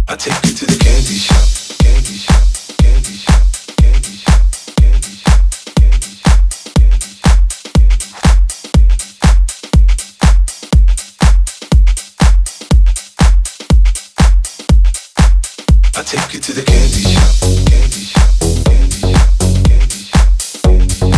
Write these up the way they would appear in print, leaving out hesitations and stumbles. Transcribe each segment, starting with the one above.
I take you to the candy shop, candy shop, candy shop, candy shop, candy shop, candy shop, candy shop, I take you to the candy shop, candy shop, candy shop, candy shop, candy shop,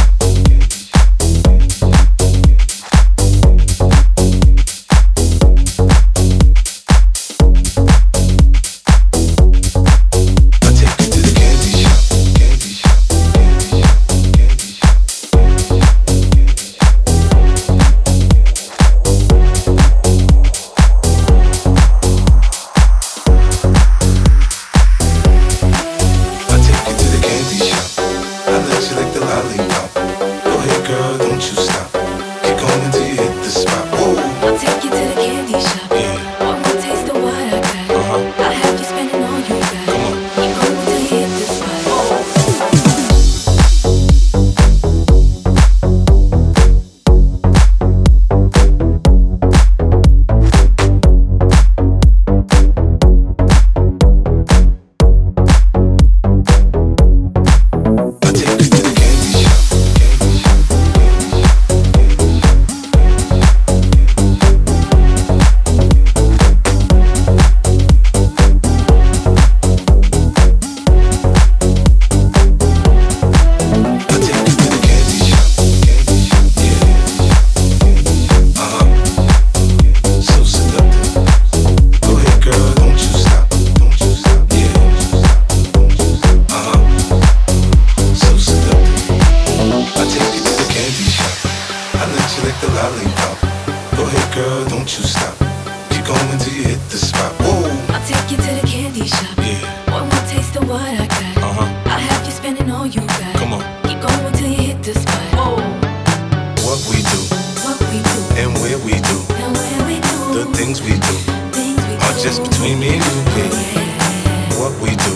just between me and you, baby. What we do,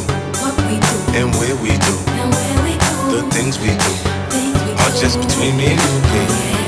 and where we do, the things we do, are just between me and you, baby.